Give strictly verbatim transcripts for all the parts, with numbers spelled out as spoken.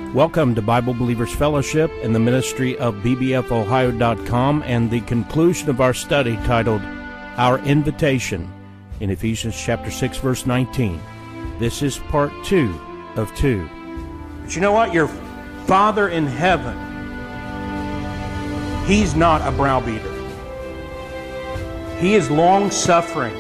Welcome to Bible Believers Fellowship and the ministry of B B F Ohio dot com and the conclusion of our study titled, Our Invitation, in Ephesians chapter six, verse nineteen. This is part two of two. But you know what? Your Father in heaven, He's not a browbeater. He is long-suffering.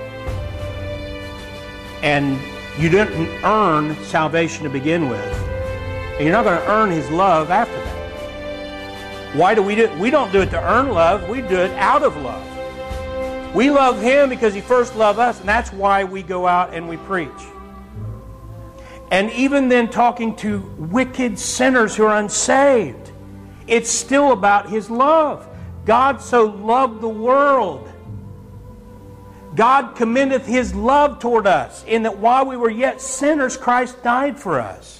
And you didn't earn salvation to begin with. And you're not going to earn His love after that. Why do we do it? We don't do it to earn love. We do it out of love. We love Him because He first loved us, and that's why we go out and we preach. And even then, talking to wicked sinners who are unsaved, it's still about His love. God so loved the world. God commendeth His love toward us, in that while we were yet sinners, Christ died for us.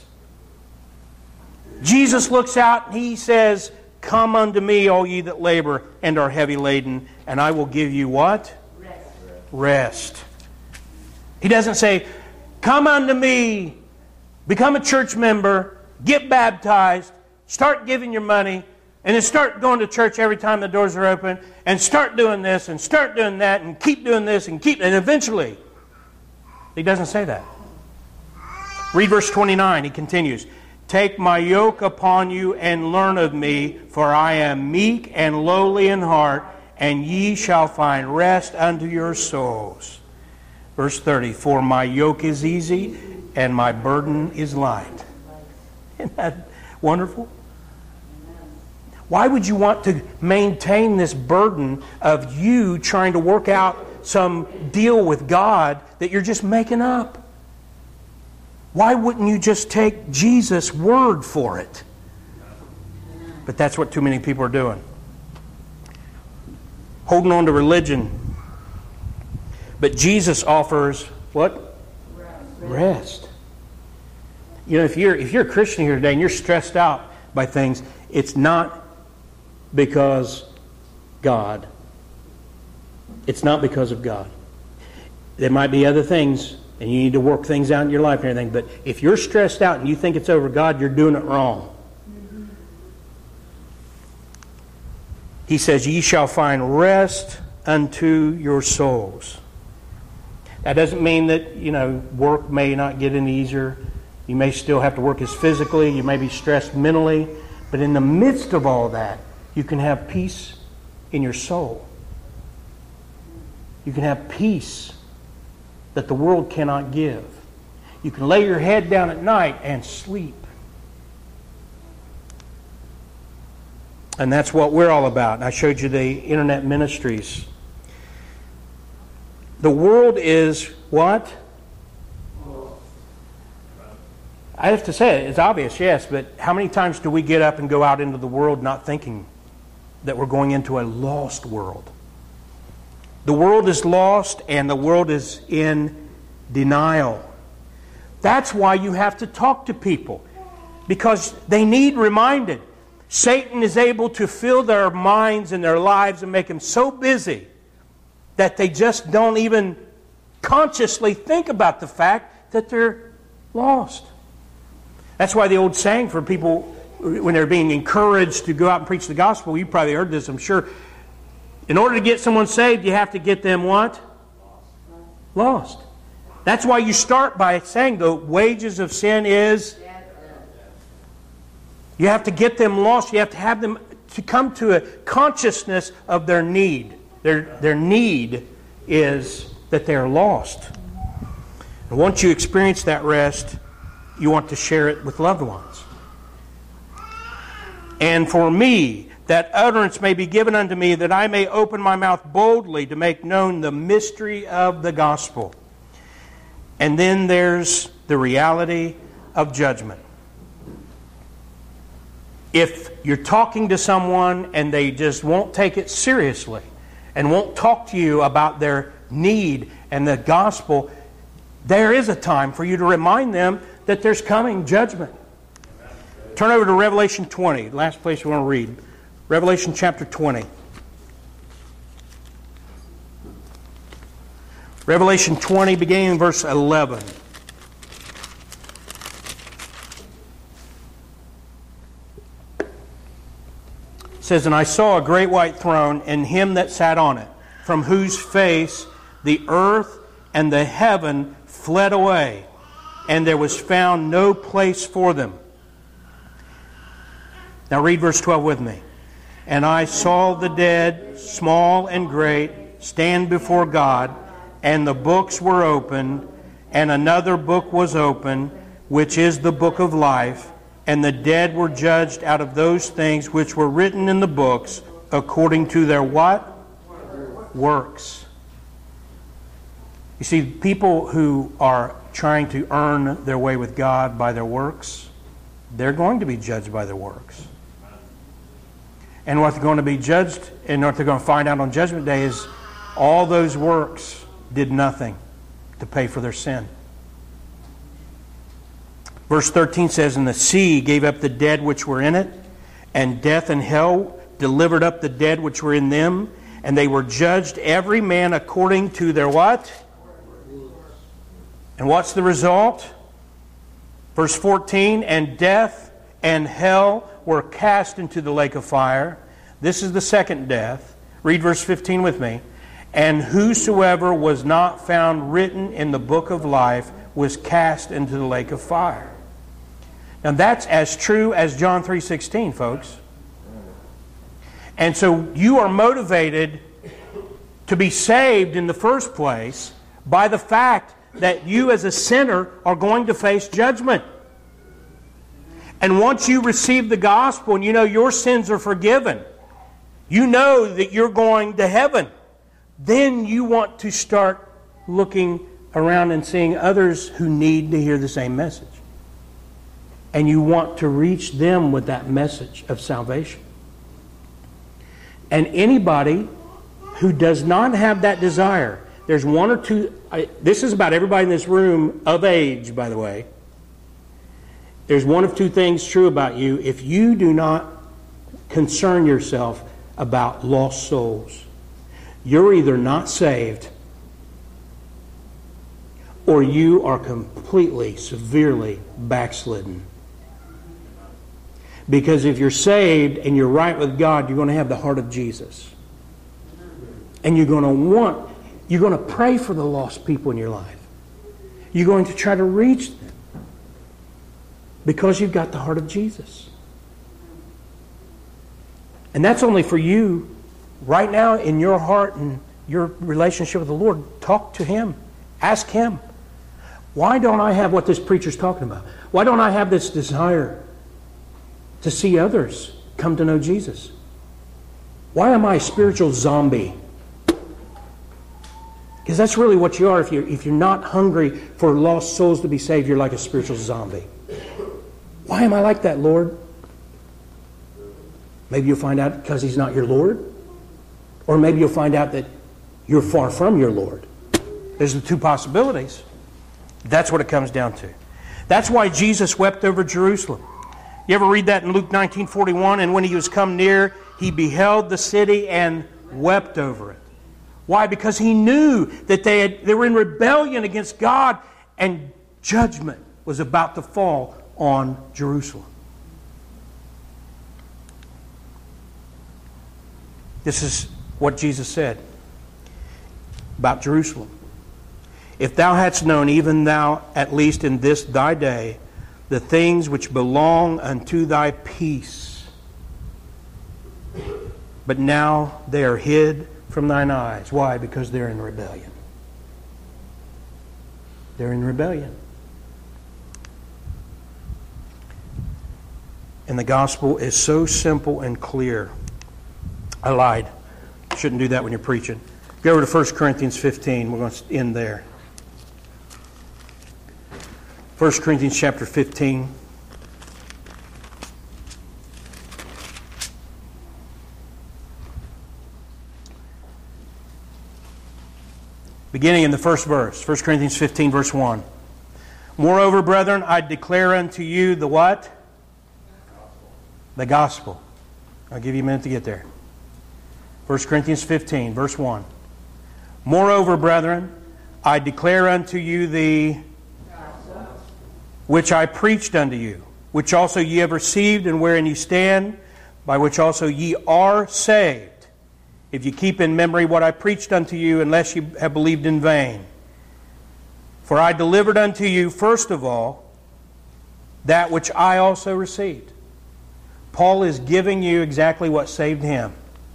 Jesus looks out and He says, "Come unto me, all ye that labor and are heavy laden, and I will give you" what? Rest. Rest. He doesn't say, "Come unto me, become a church member, get baptized, start giving your money, and then start going to church every time the doors are open, and start doing this, and start doing that, and keep doing this, and keep..." And eventually, He doesn't say that. Read verse twenty-nine. He continues, "Take my yoke upon you and learn of me, for I am meek and lowly in heart, and ye shall find rest unto your souls." Verse thirty, "For my yoke is easy and my burden is light." Isn't that wonderful? Why would you want to maintain this burden of you trying to work out some deal with God that you're just making up? Why wouldn't you just take Jesus' word for it? But that's what too many people are doing. Holding on to religion. But Jesus offers what? Rest. Rest. You know, if you're if you're a Christian here today and you're stressed out by things, it's not because God. It's not because of God. There might be other things, and you need to work things out in your life and everything. But if you're stressed out and you think it's over God, you're doing it wrong. Mm-hmm. He says, "Ye shall find rest unto your souls." That doesn't mean that, you know, work may not get any easier. You may still have to work as physically. You may be stressed mentally. But in the midst of all that, you can have peace in your soul. You can have peace that the world cannot give. You can lay your head down at night and sleep. And that's what we're all about. And I showed you the internet ministries. The world is what? I have to say it, it's obvious, yes, but how many times do we get up and go out into the world not thinking that we're going into a lost world? The world is lost and the world is in denial. That's why you have to talk to people, because they need reminded. Satan is able to fill their minds and their lives and make them so busy that they just don't even consciously think about the fact that they're lost. That's why the old saying for people when they're being encouraged to go out and preach the gospel, you probably heard this, I'm sure. In order to get someone saved, you have to get them what? Lost. That's why you start by saying the wages of sin is... You have to get them lost. You have to have them to come to a consciousness of their need. Their, their need is that they are lost. And once you experience that rest, you want to share it with loved ones. "And for me, that utterance may be given unto me, that I may open my mouth boldly to make known the mystery of the gospel." And then there's the reality of judgment. If you're talking to someone and they just won't take it seriously and won't talk to you about their need and the gospel, there is a time for you to remind them that there's coming judgment. Turn over to Revelation twenty, last place we want to read. Revelation chapter twenty. Revelation twenty, beginning in verse eleven. says, "And I saw a great white throne, and him that sat on it, from whose face the earth and the heaven fled away, and there was found no place for them." Now read verse twelve with me. "And I saw the dead, small and great, stand before God, and the books were opened, and another book was opened, which is the book of life. And the dead were judged out of those things which were written in the books, according to their" what? Works. You see, people who are trying to earn their way with God by their works, they're going to be judged by their works. And what they're going to be judged, and what they're going to find out on Judgment Day is all those works did nothing to pay for their sin. Verse thirteen says, "And the sea gave up the dead which were in it, and death and hell delivered up the dead which were in them, and they were judged every man according to their" what? And what's the result? Verse fourteen, "And death and hell were cast into the lake of fire." This is the second death. Read verse fifteen with me. "And whosoever was not found written in the book of life was cast into the lake of fire." Now that's as true as John three sixteen, folks. And so you are motivated to be saved in the first place by the fact that you as a sinner are going to face judgment. And once you receive the gospel and you know your sins are forgiven, you know that you're going to heaven, then you want to start looking around and seeing others who need to hear the same message. And you want to reach them with that message of salvation. And anybody who does not have that desire, there's one or two, I, this is about everybody in this room of age, by the way. There's one of two things true about you. If you do not concern yourself about lost souls, you're either not saved or you are completely, severely backslidden. Because if you're saved and you're right with God, you're going to have the heart of Jesus. And you're going to want, you're going to pray for the lost people in your life. You're going to try to reach them. Because you've got the heart of Jesus. And that's only for you right now in your heart and your relationship with the Lord. Talk to Him. Ask Him. Why don't I have what this preacher's talking about? Why don't I have this desire to see others come to know Jesus? Why am I a spiritual zombie? Because that's really what you are. If you're, if you're not hungry for lost souls to be saved, you're like a spiritual zombie. Why am I like that, Lord? Maybe you'll find out because He's not your Lord. Or maybe you'll find out that you're far from your Lord. There's the two possibilities. That's what it comes down to. That's why Jesus wept over Jerusalem. You ever read that in Luke nineteen forty-one? "And when He was come near, He beheld the city and wept over it." Why? Because He knew that they had, they were in rebellion against God, and judgment was about to fall on Jerusalem. This is what Jesus said about Jerusalem. "If thou hadst known, even thou, at least in this thy day, the things which belong unto thy peace, but now they are hid from thine eyes." Why? Because they're in rebellion. They're in rebellion. And the gospel is so simple and clear. I lied. Shouldn't do that when you're preaching. Go over to First Corinthians fifteen. We're going to end there. First Corinthians chapter fifteen. Beginning in the first verse. First Corinthians fifteen, verse one. "Moreover, brethren, I declare unto you the what? The gospel." I'll give you a minute to get there. First Corinthians fifteen, verse one. "Moreover, brethren, I declare unto you the which I preached unto you, which also ye have received, and wherein ye stand, by which also ye are saved, if ye keep in memory what I preached unto you, unless ye have believed in vain. For I delivered unto you, first of all, that which I also received. Paul is giving you exactly what saved him.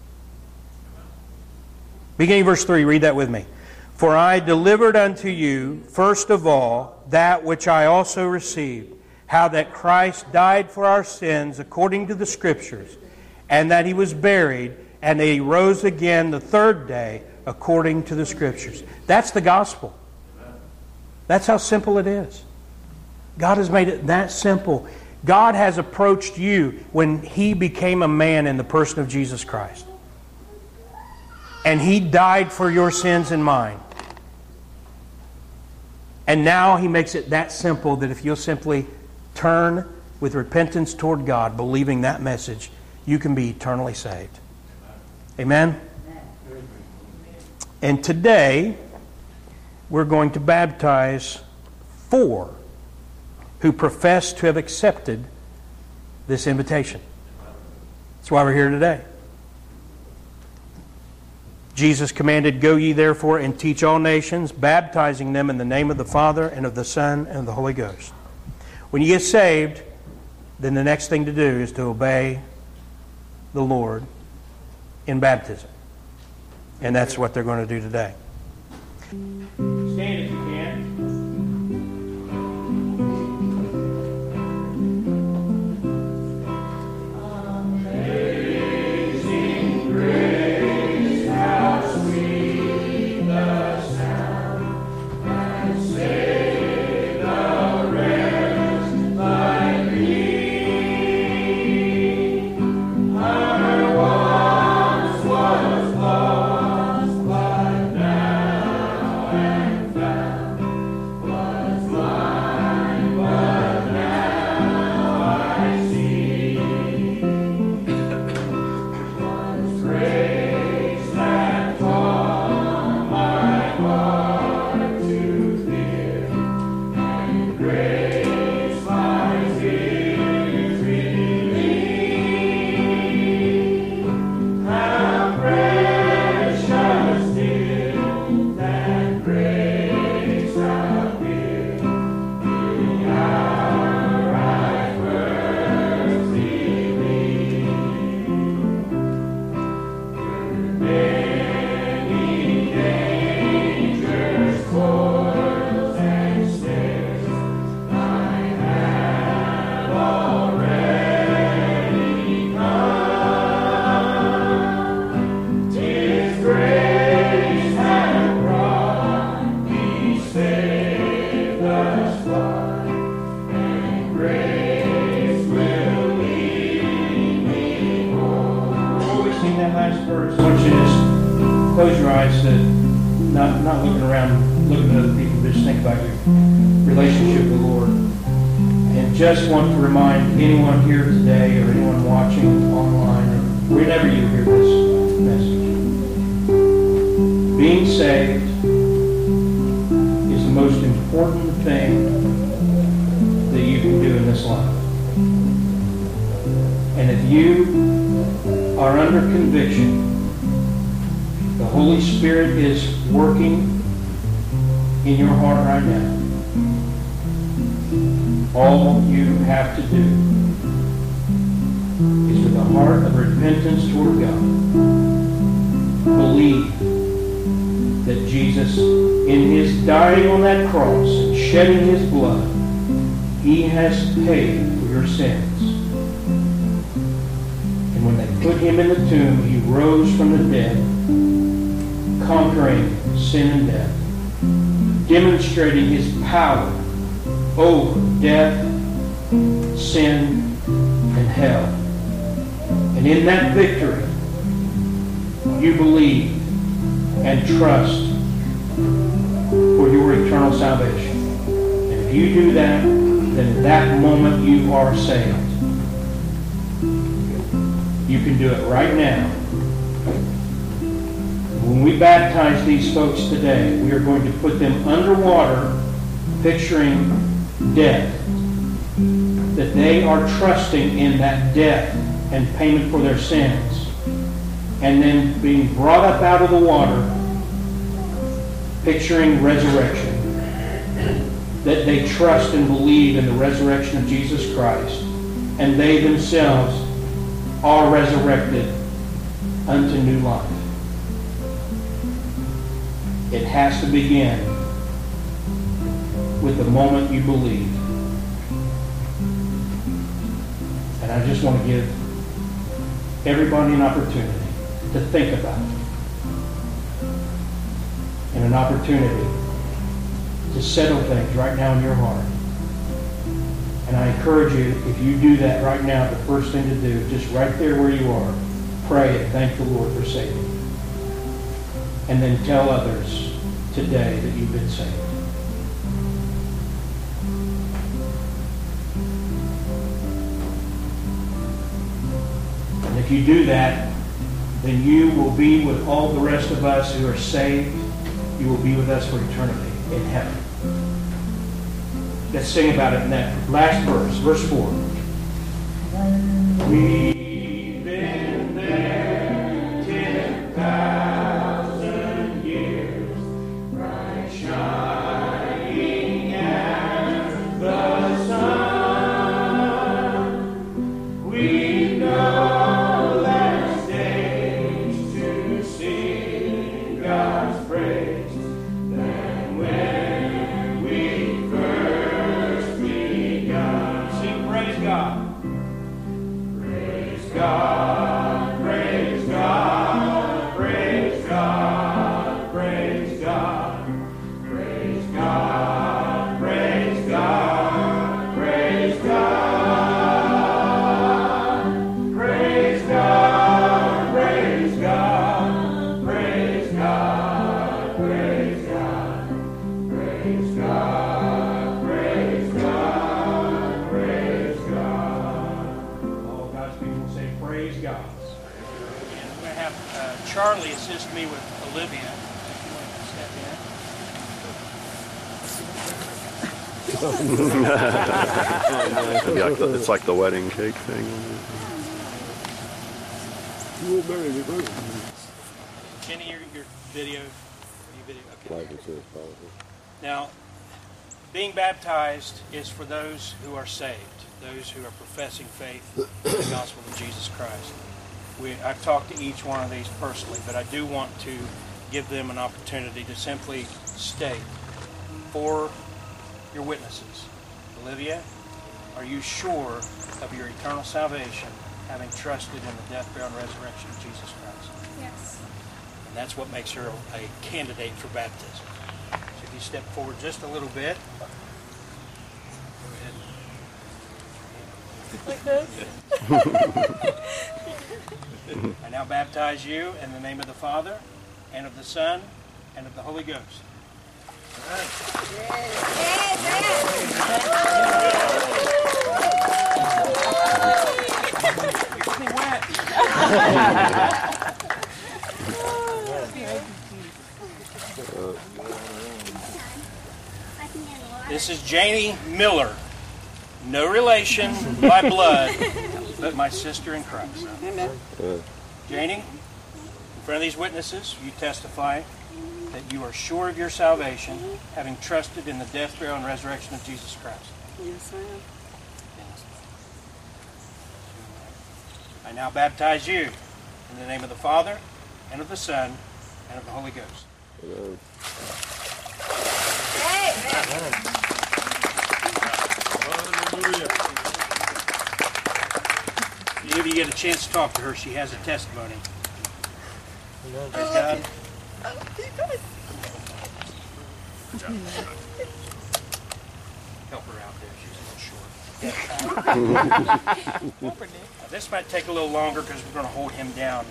Beginning of verse three, read that with me. For I delivered unto you, first of all, that which I also received, how that Christ died for our sins according to the Scriptures, and that He was buried, and that He rose again the third day according to the Scriptures. That's the gospel. That's how simple it is. God has made it that simple. God has approached you when He became a man in the person of Jesus Christ. And He died for your sins and mine. And now He makes it that simple that if you'll simply turn with repentance toward God, believing that message, you can be eternally saved. Amen? And today, we're going to baptize four who profess to have accepted this invitation. That's why we're here today. Jesus commanded, Go ye therefore and teach all nations, baptizing them in the name of the Father and of the Son and of the Holy Ghost. When you get saved, then the next thing to do is to obey the Lord in baptism. And that's what they're going to do today. Stand if you can. Amazing grace, how sweet the sound that saved a wretch like me. I once was lost, but now am found. Was blind, but now I see. Was grace that taught my heart to fear, and grace my tears relieved. How precious did that grace appear the hour I first believed. Many dangers, toils, and snares I have already come. 'Tis grace hath brought me safe thus far, and grace will lead me home. Before we sing that last verse, I want you to just close your eyes, to not, not looking around, looking at other people, just think about your relationship with the Lord. And just want to remind anyone here today, or anyone watching online, or whenever you hear this message, being saved is the most important thing that you can do in this life. And if you are under conviction, the Holy Spirit is working in your heart right now. All you have to do is, with a heart of repentance toward God, believe that Jesus, in His dying on that cross and shedding His blood, He has paid for your sins. And when they put Him in the tomb, He rose from the dead, conquering sin and death, demonstrating His power over death, sin, and hell. And in that victory, you believe and trust for your eternal salvation. And if you do that, then at that moment you are saved. You can do it right now. When we baptize these folks today, we are going to put them underwater, picturing death. That they are trusting in that death and payment for their sins, and then being brought up out of the water, picturing resurrection, that they trust and believe in the resurrection of Jesus Christ, and they themselves are resurrected unto new life. It has to begin with the moment you believe. And I just want to give everybody an opportunity to think about it, and an opportunity to settle things right now in your heart. And I encourage you, if you do that right now, the first thing to do, just right there where you are, pray and thank the Lord for saving you. And then tell others today that you've been saved. And if you do that, then you will be with all the rest of us who are saved. You will be with us for eternity in heaven. Let's sing about it in that last verse, verse four. We've been there ten thousand years, bright shining as the sun. We know last days to sing God's praise than when we first begun. Sing praise God. Praise God, praise God, praise God, praise God, praise God, praise God, praise God, praise God, praise God, praise God, praise God, praise God, praise God, praise God. All God's people say, praise God. And I'm going to have uh, Charlie assist me with Olivia. If you want to step in. It's like the wedding cake thing. Jenny, your, your video. Your video. Okay. Life insurance policy. Now, being baptized is for those who are saved, those who are professing faith in the gospel of Jesus Christ. We, I've talked to each one of these personally, but I do want to give them an opportunity to simply state for your witnesses. Olivia, are you sure of your eternal salvation, having trusted in the death, burial, and resurrection of Jesus Christ? Yes. And that's what makes her a candidate for baptism. So if you step forward just a little bit. Go ahead. Like this? I now baptize you in the name of the Father, and of the Son, and of the Holy Ghost. All right. You're pretty wet. This is Janie Miller. No relation by blood, but my sister in Christ. Amen. Janie, in front of these witnesses, you testify that you are sure of your salvation, having trusted in the death, burial, and resurrection of Jesus Christ. Yes, I am. I now baptize you in the name of the Father, and of the Son, and of the Holy Ghost. Amen. If you get a chance to talk to her, she has a testimony. Praise God. Help her out there. She's a little short. Now, this might take a little longer because we're going to hold him down.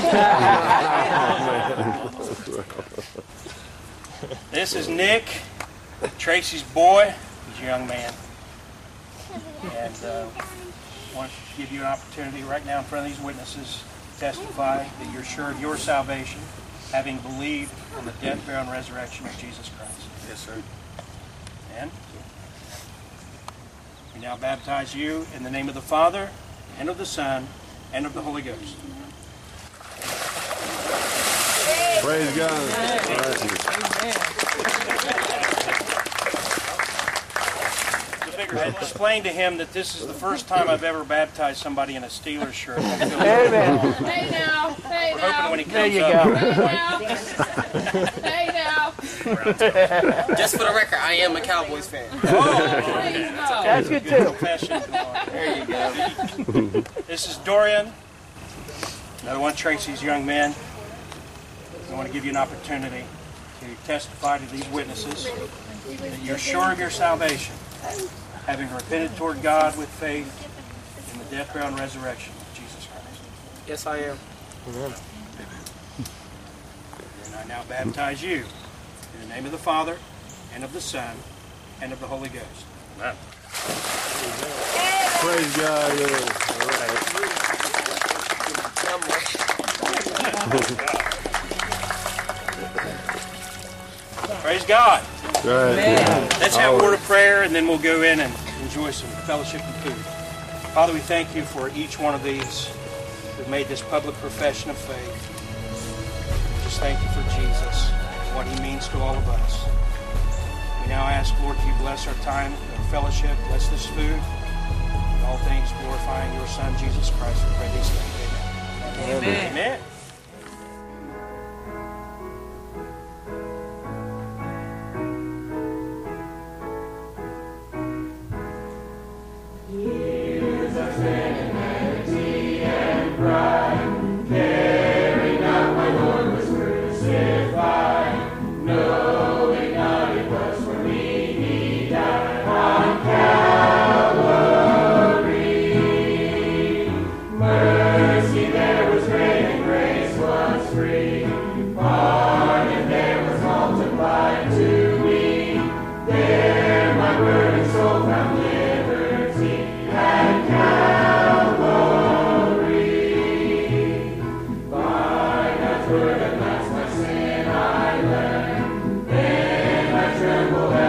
This is Nick, Tracy's boy. He's a young man. And uh, I want to give you an opportunity right now in front of these witnesses to testify that you're sure of your salvation, having believed in the death, burial, and resurrection of Jesus Christ. Yes, sir. And we now baptize you in the name of the Father, and of the Son, and of the Holy Ghost. Praise God. I had explained to him that this is the first time I've ever baptized somebody in a Steelers shirt. Amen. Hey now, hey We're hoping now, when he comes There you up. go. hey now, hey now. Just for the record, I am a Cowboys fan. Please no. That's good too. Confession. There you go. This is Dorian, another one of Tracy's young men. I want to give you an opportunity to testify to these witnesses that you're sure of your salvation, having repented toward God with faith in the death, burial, and resurrection of Jesus Christ. Yes, I am. And I now baptize you in the name of the Father, and of the Son, and of the Holy Ghost. Amen. Praise God. Yeah. Praise God. Right. Let's have a word of prayer, and then we'll go in and enjoy some fellowship and food. Father, we thank you for each one of these who've made this public profession of faith. Just thank you for Jesus, what he means to all of us. We now ask, Lord, you bless our time, our fellowship, bless this food. In all things glorifying your Son, Jesus Christ. We pray these things. Amen. Amen. Amen.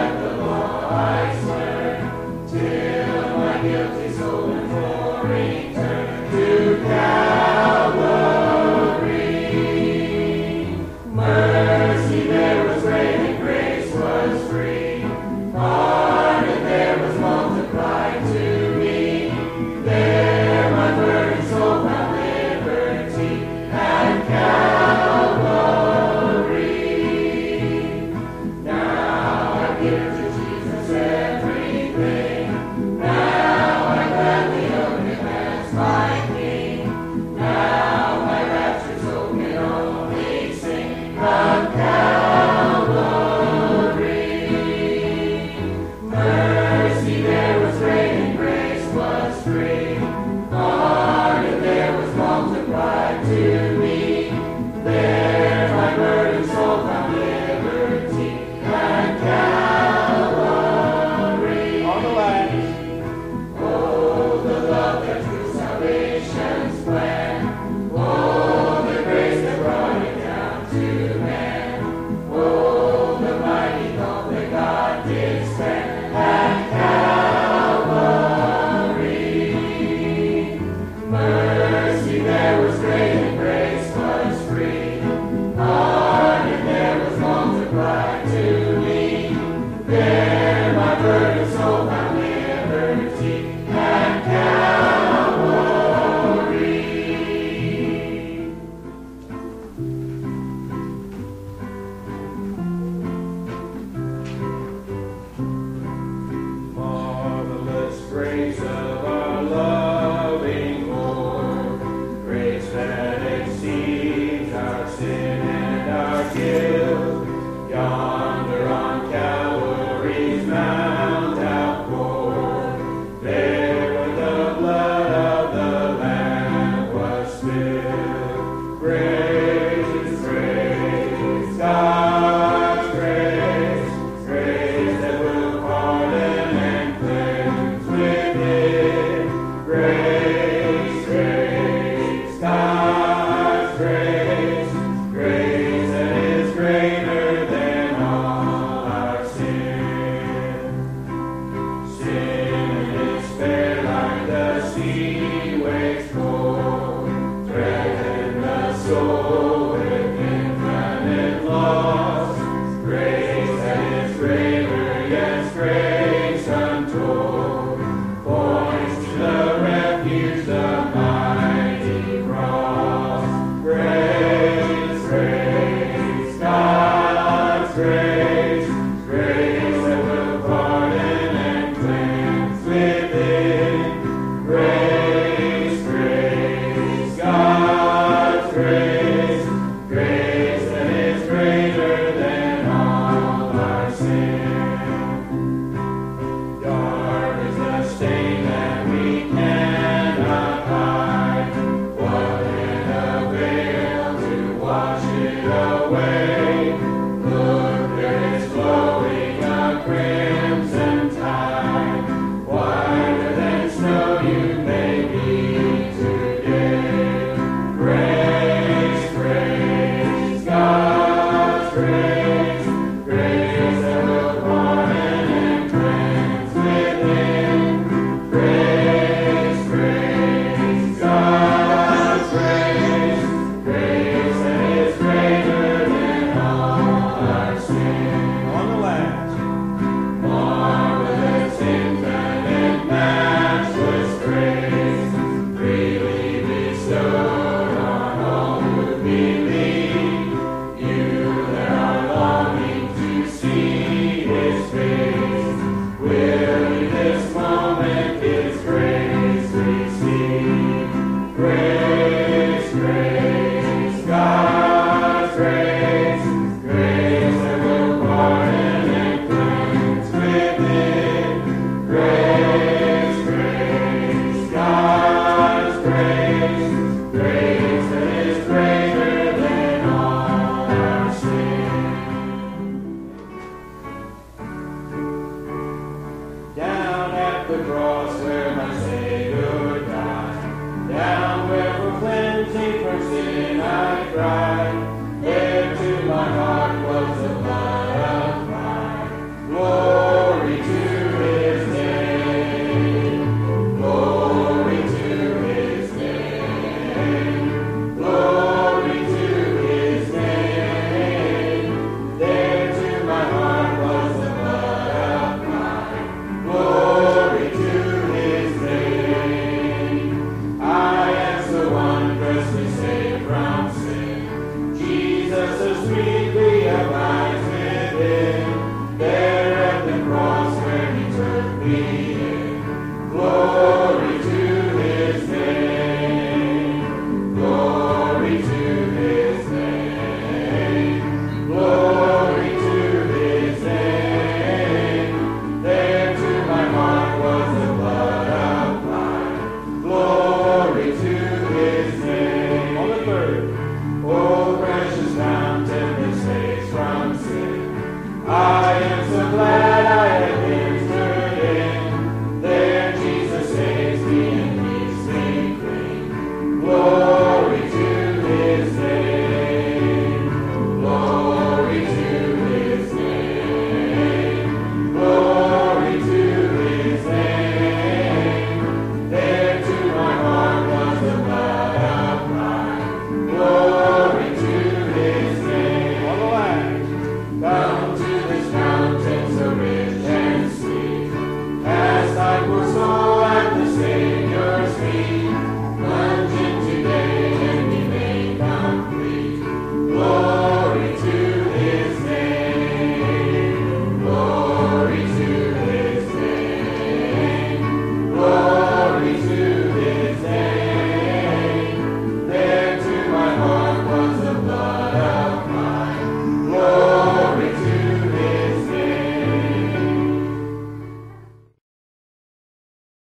Guilty soul imploring